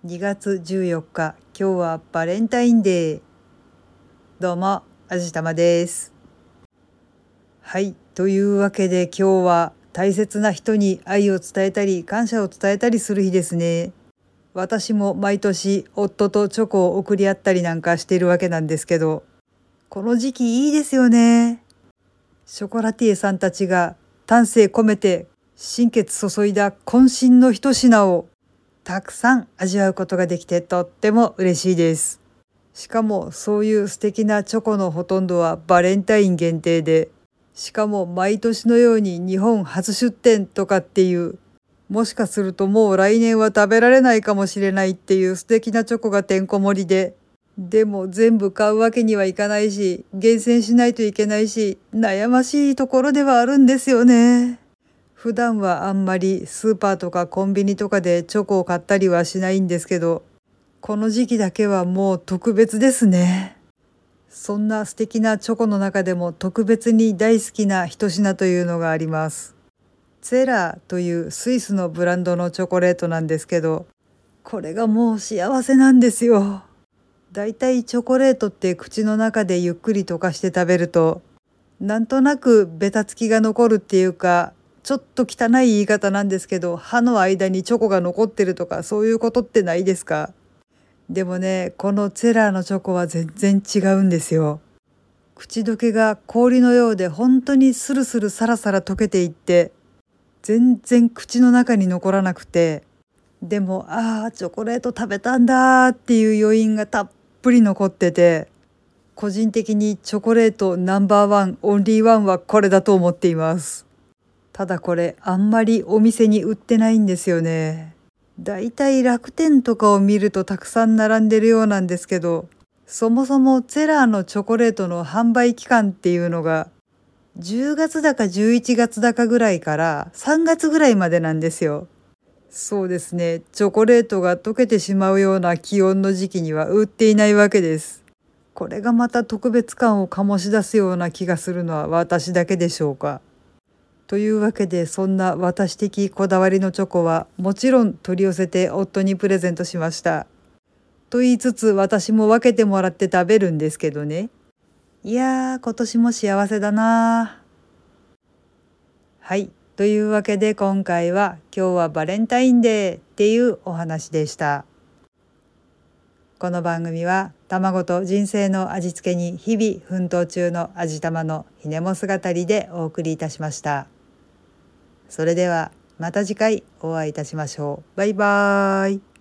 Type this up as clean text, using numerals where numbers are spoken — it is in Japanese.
2月14日、今日はバレンタインデー。どうも、あじたまです。はい、というわけで今日は大切な人に愛を伝えたり感謝を伝えたりする日ですね。私も毎年夫とチョコを送り合ったりなんかしているわけなんですけど、この時期いいですよね。ショコラティエさんたちが丹精込めて心血注いだ渾身の一品をたくさん味わうことができてとっても嬉しいです。しかもそういう素敵なチョコのほとんどはバレンタイン限定で、しかも毎年のように日本初出店とかっていう、もしかするともう来年は食べられないかもしれないっていう素敵なチョコがてんこ盛りで、でも全部買うわけにはいかないし、厳選しないといけないし、悩ましいところではあるんですよね。普段はあんまりスーパーとかコンビニとかでチョコを買ったりはしないんですけど、この時期だけはもう特別ですね。そんな素敵なチョコの中でも特別に大好きな一品というのがあります。ツェラーというスイスのブランドのチョコレートなんですけど、これがもう幸せなんですよ。だいたいチョコレートって口の中でゆっくり溶かして食べると、なんとなくベタつきが残るっていうか、ちょっと汚い言い方なんですけど、歯の間にチョコが残ってるとかそういうことってないですか？でもね、このツェラーのチョコは全然違うんですよ。口どけが氷のようで本当にスルスルサラサラ溶けていって、全然口の中に残らなくて、でもチョコレート食べたんだっていう余韻がたっぷり残ってて、個人的にチョコレートナンバーワンオンリーワンはこれだと思っています。ただこれあんまりお店に売ってないんですよね。だいたい楽天とかを見るとたくさん並んでるようなんですけど、そもそもツェラーのチョコレートの販売期間っていうのが10月だか11月だかぐらいから3月ぐらいまでなんですよ。そうですね。チョコレートが溶けてしまうような気温の時期には売っていないわけです。これがまた特別感を醸し出すような気がするのは私だけでしょうか。というわけでそんな私的こだわりのチョコはもちろん取り寄せて夫にプレゼントしました。と言いつつ私も分けてもらって食べるんですけどね。いやー今年も幸せだなー。はい。というわけで今回は今日はバレンタインデーっていうお話でした。この番組は卵と人生の味付けに日々奮闘中の味玉のひねも姿りでお送りいたしました。それではまた次回お会いいたしましょう。バイバーイ。